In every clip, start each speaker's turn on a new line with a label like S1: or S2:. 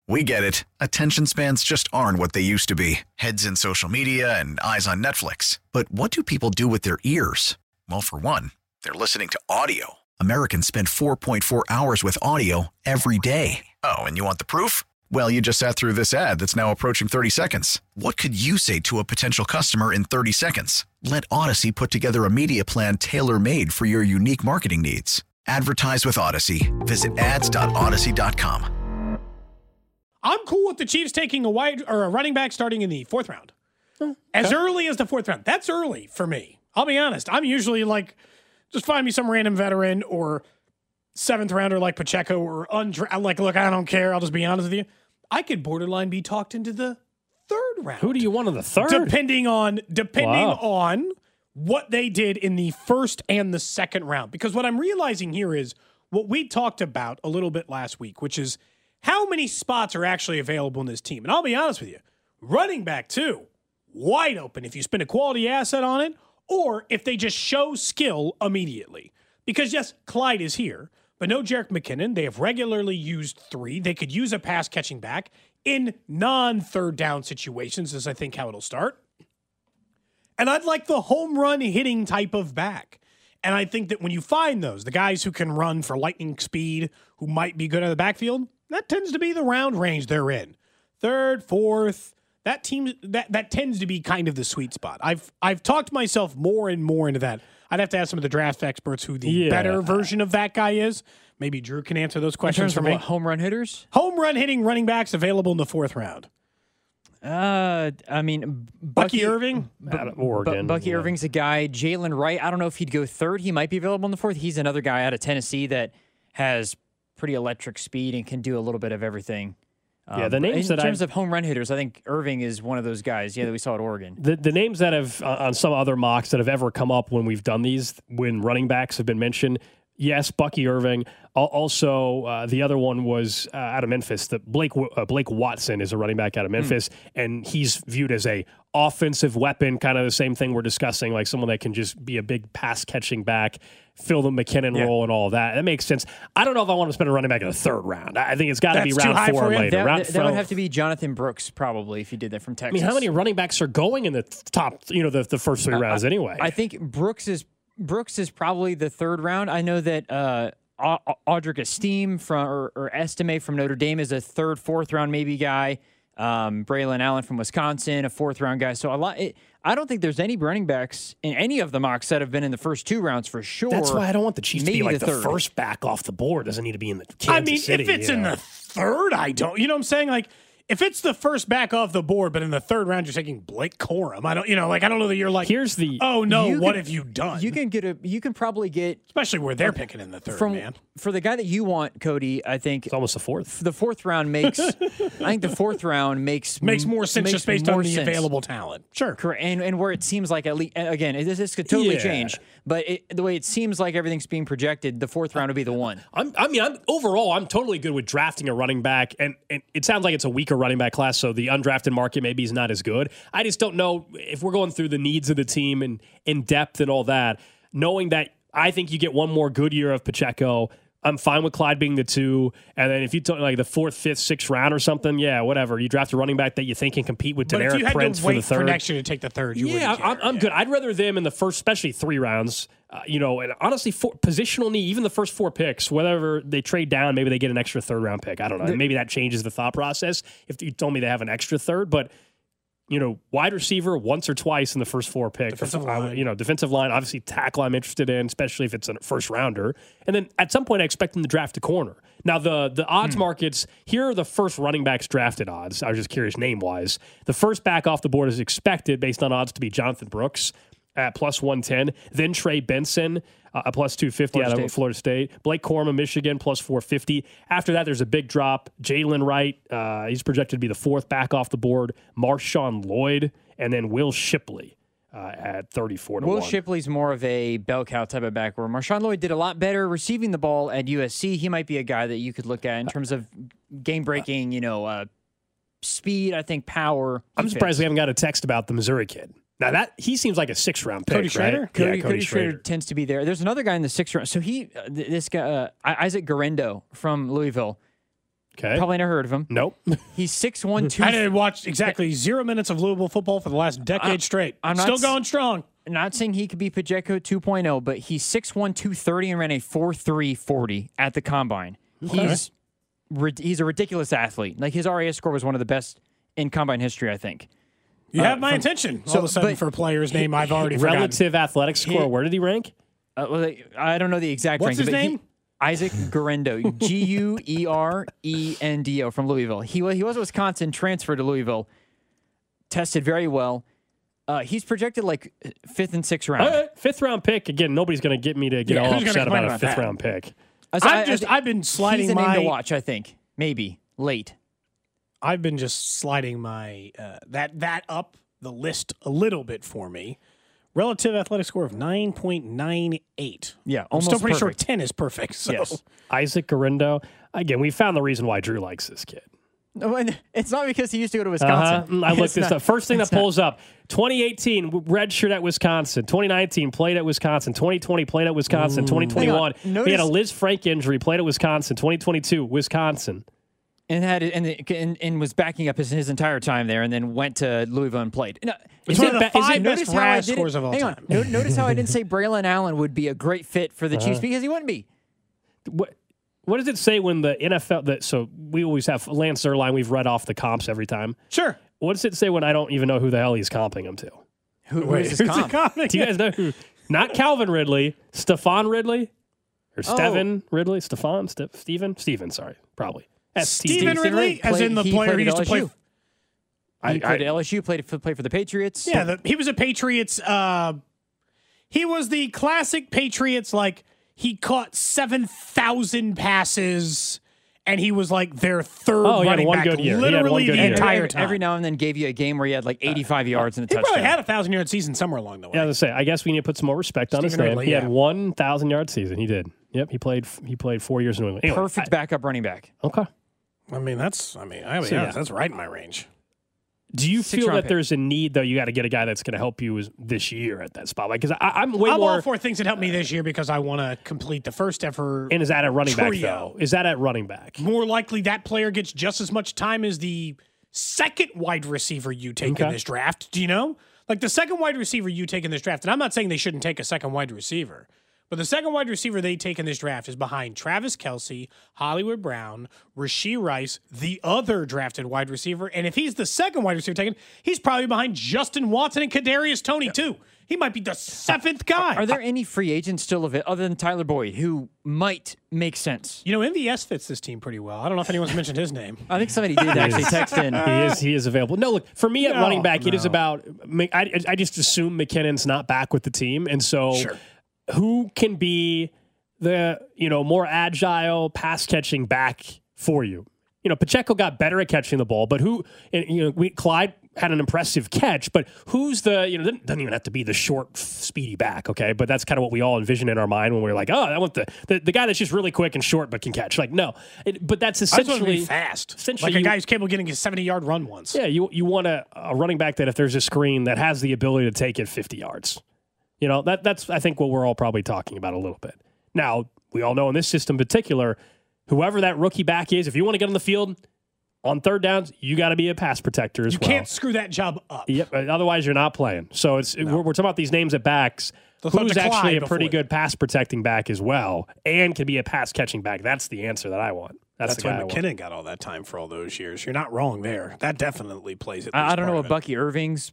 S1: We get it. Attention spans just aren't what they used to be. Heads in social media and eyes on Netflix. But what do people do with their ears? Well, for one, they're listening to audio. Americans spend 4.4 hours with audio every day. Oh, and you want the proof? Well, you just sat through this ad that's now approaching 30 seconds. What could you say to a potential customer in 30 seconds? Let Odyssey put together a media plan tailor-made for your unique marketing needs. Advertise with Odyssey. Visit ads.odyssey.com.
S2: I'm cool with the Chiefs taking a running back starting in the 4th round. Okay. As early as the 4th round. That's early for me. I'll be honest. I'm usually like, just find me some random veteran or 7th rounder like Pacheco or like, look, I don't care. I'll just be honest with you. I could borderline be talked into the 3rd round.
S3: Who do you want in the 3rd?
S2: Depending on what they did in the 1st and the 2nd round. Because what I'm realizing here is what we talked about a little bit last week, which is how many spots are actually available in this team. And I'll be honest with you, running back too, wide open if you spend a quality asset on it or if they just show skill immediately. Because yes, Clyde is here, but no Jerick McKinnon. They have regularly used 3. They could use a pass catching back in non-third down situations is I think how it'll start. And I'd like the home run hitting type of back. And I think that when you find those, the guys who can run for lightning speed, who might be good at the backfield, that tends to be the round range they're in. 3rd, 4th, that tends to be kind of the sweet spot. I've talked myself more and more into that. I'd have to ask some of the draft experts who the better version of that guy is. Maybe Drew can answer those questions for me.
S4: What, home run hitters?
S2: Home run hitting running backs available in the 4th round.
S4: I mean,
S2: Bucky Irving?
S3: Oregon.
S4: Bucky Irving's a guy. Jalen Wright, I don't know if he'd go 3rd. He might be available in the 4th. He's another guy out of Tennessee that has pretty electric speed and can do a little bit of everything.
S3: The names
S4: in terms of home run hitters, I think Irving is one of those guys. Yeah, that we saw at Oregon.
S3: The names that have on some other mocks that have ever come up when we've done these, when running backs have been mentioned. Yes, Bucky Irving. Also, the other one was out of Memphis. Blake Watson is a running back out of Memphis, and he's viewed as a offensive weapon, kind of the same thing we're discussing, like someone that can just be a big pass-catching back, fill the McKinnon role and all of that. That makes sense. I don't know if I want to spend a running back in the 3rd round. I think it's got to be round 4 or later.
S4: That would have to be Jonathan Brooks, probably, if you did that from Texas.
S3: I mean, how many running backs are going in the top, the first 3 rounds anyway?
S4: I think Brooks is probably the 3rd round. I know that Audric Estime or Estime from Notre Dame is a 3rd, 4th round maybe guy. Braylon Allen from Wisconsin, a 4th round guy. So I don't think there's any running backs in any of the mocks that have been in the first 2 rounds for sure.
S3: That's why I don't want the Chiefs to be like the
S4: 3rd.
S3: First back off the board. Doesn't need to be in the Kansas City.
S2: If it's in the 3rd, I don't. You know what I'm saying? Like, if it's the first back off the board, but in the 3rd round you're taking Blake Corum, I don't know that you're like,
S3: here's the
S2: what have you done?
S4: You can probably get,
S2: especially where they're picking in the 3rd, man.
S4: For the guy that you want, Cody, I think
S3: it's almost the 4th.
S4: The 4th round makes I think the 4th round makes
S2: more sense just based on the available talent. Sure.
S4: Correct. And where it seems like, at least, again, this could totally change, but the way it seems like everything's being projected, the 4th round would be the one.
S3: I'm totally good with drafting a running back, and it sounds like it's a weaker running back class, so the undrafted market maybe is not as good. I just don't know if we're going through the needs of the team and in depth and all that, knowing that I think you get one more good year of Pacheco. I'm fine with Clyde being the 2. And then if you took like the 4th, 5th, 6th round or something, yeah, whatever. You draft a running back that you think can compete with Deneric Prince for the 3rd.
S2: For next year to take the 3rd, you wouldn't care.
S3: I'm good. I'd rather them in the first, especially 3 rounds. And honestly, positional need, even the first 4 picks, whether they trade down, maybe they get an extra 3rd round pick. I don't know. Maybe that changes the thought process if you told me they have an extra 3rd, but wide receiver once or twice in the first 4 picks. Defensive line, obviously tackle I'm interested in, especially if it's a first rounder. And then at some point I expect them to draft a corner. Now the odds markets, here are the first running backs drafted odds. I was just curious name-wise. The first back off the board is expected based on odds to be Jonathan Brooks at plus 110, then Trey Benson a plus 250 out of Florida State. Blake Corum of Michigan, plus 450. After that, there's a big drop. Jalen Wright, he's projected to be the 4th back off the board. Marshawn Lloyd, and then Will Shipley at 34 to 1.
S4: Will Shipley's more of a bell cow type of back, where Marshawn Lloyd did a lot better receiving the ball at USC. He might be a guy that you could look at in terms of game-breaking, speed, I think, power.
S3: I'm surprised we haven't got a text about the Missouri kid. Now, that he seems like a 6th-round pick,
S2: Cody Schrader?
S3: Right?
S4: Cody Schrader tends to be there. There's another guy in the 6th round. So this guy, Isaac Garendo from Louisville,
S3: Okay.
S4: Probably never heard of him.
S3: Nope.
S4: He's 6'1",
S2: I didn't watch exactly 0 minutes of Louisville football for the last decade straight.
S4: I'm not
S2: Still going strong.
S4: Not saying he could be Pacheco 2.0, but he's 6'1", 230 and ran a 4.3 40 at the combine. He's a ridiculous athlete. Like his RAS score was one of the best in combine history, I think.
S2: You have my attention all of a sudden for a player's name I've already forgotten.
S3: Relative athletic score. Where did he rank?
S4: Well, I don't know the exact
S2: What's
S4: ranking.
S2: his name?
S4: Isaac Guerendo, Guerendo from Louisville. He was at Wisconsin, transferred to Louisville, tested very well. He's projected like 5th and 6th round.
S3: All right, 5th round pick. Again, nobody's going to get me to get all
S2: who's gonna
S3: upset
S2: complain
S3: about a
S2: about
S3: 5th
S2: that?
S3: round pick.
S2: I've been sliding
S4: he's a
S2: my
S4: name to watch, I think. Maybe late.
S2: I've been just sliding my that up the list a little bit for me. Relative athletic score of 9.98.
S4: Yeah,
S2: I'm
S4: almost
S2: still pretty
S4: perfect.
S2: sure 10 is perfect. So.
S4: Yes.
S3: Isaac Guerendo. Again, we found the reason why Drew likes this kid.
S4: No, and it's not because he used to go to Wisconsin.
S3: I looked
S4: It's
S3: this
S4: not-
S3: up. First thing that
S4: it's not.
S3: pulls up: 2018 redshirt at Wisconsin. 2019 played at Wisconsin. 2020 played at Wisconsin. 2021
S4: Hang on.
S3: he had a
S4: Notice-
S3: Liz Frank injury. Played at Wisconsin. 2022 Wisconsin.
S4: And was backing up his entire time there, and then went to Louisville and played. No,
S2: It's
S4: is
S2: one of
S4: it-
S2: the
S4: is it-
S2: 5
S4: notice
S2: best
S4: how I
S2: RAS
S4: didn't-
S2: scores of all
S4: hang on.
S2: time.
S4: Notice how I didn't say Braylon Allen would be a great fit for the Chiefs because he wouldn't be.
S3: What does it say when the NFL? So we always have Lance Zierlein. We've read off the comps every time.
S2: Sure.
S3: What does it say when I don't even know who the hell he's comping him to?
S4: Who is
S2: Who's
S4: this
S2: the
S4: comp?
S2: comic?
S3: Do you guys know who? Not Calvin Ridley, Stephon Ridley, or Steven Ridley, Stephon, Steven. Sorry, probably.
S2: Stephen Ridley, as in the
S4: He
S2: player who
S4: played
S2: used to
S4: at
S2: play.
S4: LSU. He played at LSU, played for the Patriots.
S2: Yeah, he was a Patriots. He was the classic Patriots. Like he caught 7,000 passes, and he was like their third
S3: Oh, he had
S2: running
S3: one
S2: back,
S3: good year. He had
S2: literally
S3: one good
S2: the
S3: year.
S2: entire time.
S4: Every now and then gave you a game where he had like 85 yards and a
S2: he
S4: touchdown.
S2: probably had a 1,000-yard season somewhere along the way.
S3: Yeah, I was gonna say. I guess we need to put some more respect on his
S2: Stephen
S3: name.
S2: Ridley,
S3: He
S2: yeah.
S3: had 1,000-yard season. He did. Yep, he played 4 years in New England. Anyway,
S4: Perfect backup running back.
S3: Okay.
S2: I mean, that's right in my range.
S3: Do you feel
S4: round
S3: that
S4: pick.
S3: there's a need though? You got to get a guy that's going to help you this year at that spot, because I'm way
S2: I'm
S3: more.
S2: all for things that help me this year because I want to complete the first ever.
S3: And is that at running back
S2: trio.
S3: though? Is that at running back?
S2: More likely that player gets just as much time as the second wide receiver you take in
S3: Okay.
S2: this draft. Do you know? Like the second wide receiver you take in this draft, and I'm not saying they shouldn't take a second wide receiver, but the second wide receiver they take in this draft is behind Travis Kelce, Hollywood Brown, Rashee Rice, the other drafted wide receiver. And if he's the second wide receiver taken, he's probably behind Justin Watson and Kadarius Toney too. He might be the 7th guy.
S4: Are there any free agents still of it other than Tyler Boyd who might make sense?
S2: You know, MVS fits this team pretty well. I don't know if anyone's mentioned his name.
S4: I think somebody did actually text in.
S3: He is available. No, look, for me at
S2: No,
S3: running back, it is
S2: no.
S3: about. I just assume McKinnon's not back with the team, and so
S2: Sure.
S3: who can be the more agile pass catching back for you? Pacheco got better at catching the ball, but Clyde had an impressive catch, but who's the doesn't even have to be the short, speedy back, okay? But that's kind of what we all envision in our mind when we're like, oh, I want the guy that's just really quick and short but can catch. Like, no, but that's
S2: I just want to
S3: essentially
S2: be fast.
S3: essentially
S2: Like a
S3: you-
S2: guy who's capable of getting a 70-yard run once.
S3: Yeah, you want a running back that if there's a screen that has the ability to take it 50 yards. That's I think what we're all probably talking about a little bit. Now, we all know in this system in particular, whoever that rookie back is, if you want to get on the field on third downs, you got to be a pass protector as
S2: You
S3: well.
S2: can't screw that job up.
S3: Yep, otherwise you're not playing. So we're talking about these names at backs.
S2: Let's let
S3: Who's
S2: the
S3: actually
S2: Clyde
S3: a pretty
S2: before
S3: good pass protecting back as well and can be a pass catching back? That's the answer that I want. That's the
S2: why
S3: guy I want.
S2: McKinnon got all that time for all those years. You're not wrong there. That definitely plays it.
S4: I don't know what Bucky Irving's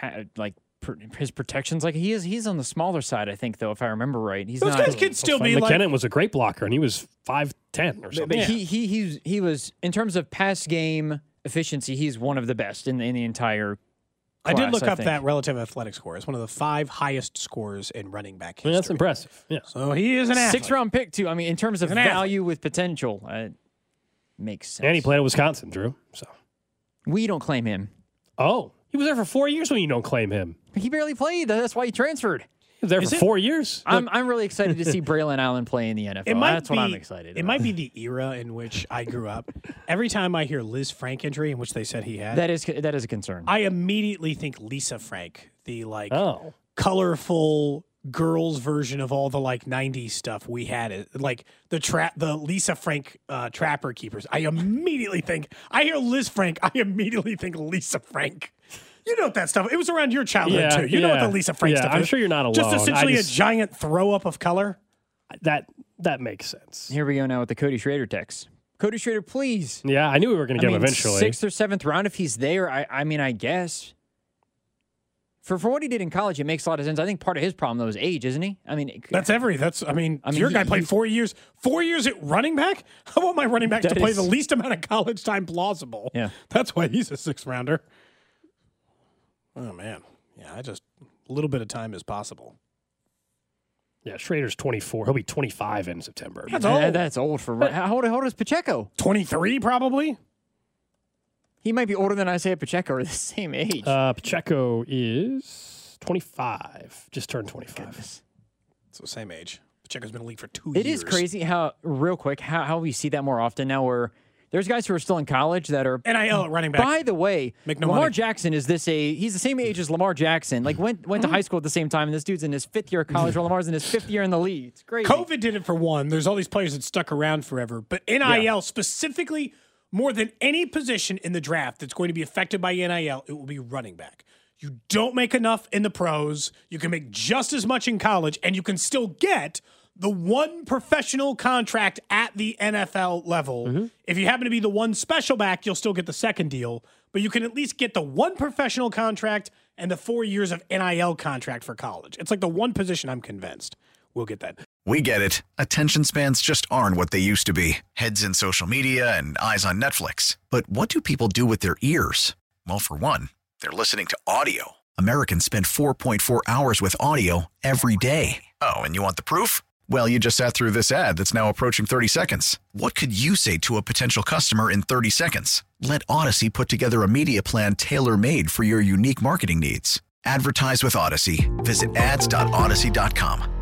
S4: his protections like. He's on the smaller side, I think, though, if I remember right. He's
S2: Those
S4: not.
S2: guys could still be
S3: McKinnon
S2: like.
S3: was a great blocker, and he was 5'10" or something.
S4: But he was in terms of pass game efficiency, he's one of the best in the entire.
S2: I did
S4: class,
S2: look up
S4: think.
S2: that relative athletic score. It's one of the 5 highest scores in running back
S3: I
S2: history.
S3: mean, that's impressive. Yeah.
S2: So he is an athlete.
S4: 6th round pick too. I mean, in terms of
S2: He's an athlete.
S4: value with potential, makes sense.
S3: And he played at Wisconsin, Drew. So,
S4: We don't claim him.
S3: he was there for 4 years when you don't claim him.
S4: He barely played. That's why he transferred.
S3: He was there
S2: Is
S3: for
S2: it-
S3: 4 years.
S4: I'm really excited to see Braylon Allen play in the NFL.
S2: It might
S4: That's
S2: be,
S4: what I'm excited.
S2: It
S4: about.
S2: might be the era in which I grew up. Every time I hear Liz Frank injury, in which they said he had,
S4: That is a concern.
S2: I immediately think Lisa Frank, the
S3: Oh.
S2: colorful girls version of all the like 90s stuff we had, it like the Lisa Frank Trapper Keepers. I hear Liz Frank, I immediately think Lisa Frank. You know what that stuff, it was around your childhood too. You know what the Lisa Frank stuff is.
S3: I'm sure you're not alone.
S2: Just essentially a giant throw up of color.
S3: That makes sense.
S4: Here we go now with the Cody Schrader text. Cody Schrader, please.
S3: Yeah, I knew we were going to get him eventually.
S4: 6th or 7th round if he's there. I guess. For what he did in college, it makes a lot of sense. I think part of his problem, though, is age, isn't he? I mean, your guy played 4 years. 4 years at running back? I want my running back to play the least amount of college time plausible. Yeah.
S2: That's why he's a 6th rounder. Oh, man. Yeah, a little bit of time is possible.
S3: Yeah, Schrader's 24. He'll be 25 in September.
S2: That's old.
S4: That's old for how old is Pacheco?
S2: 23, probably.
S4: He might be older than Isaiah Pacheco, or the same age.
S3: Pacheco is 25. Just turned 25.
S4: Goodness.
S2: So same age. Pacheco's been in the league for 2 years.
S4: It is crazy how we see that more often now, where there's guys who are still in college that are
S2: NIL at running back.
S4: By the way, Lamar
S2: money.
S4: Jackson he's the same age as Lamar Jackson. Like went to high school at the same time, and this dude's in his 5th year of college, while Lamar's in his 5th year in the league. It's crazy.
S2: COVID did it for one. There's all these players that stuck around forever. But NIL specifically, more than any position in the draft that's going to be affected by NIL, it will be running back. You don't make enough in the pros. You can make just as much in college, and you can still get the one professional contract at the NFL level. Mm-hmm. If you happen to be the one special back, you'll still get the second deal, but you can at least get the one professional contract and the 4 years of NIL contract for college. It's like the one position I'm convinced we'll get that.
S1: We get it. Attention spans just aren't what they used to be. Heads in social media and eyes on Netflix. But what do people do with their ears? Well, for one, they're listening to audio. Americans spend 4.4 hours with audio every day. Oh, and you want the proof? Well, you just sat through this ad that's now approaching 30 seconds. What could you say to a potential customer in 30 seconds? Let Odyssey put together a media plan tailor-made for your unique marketing needs. Advertise with Odyssey. Visit ads.odyssey.com.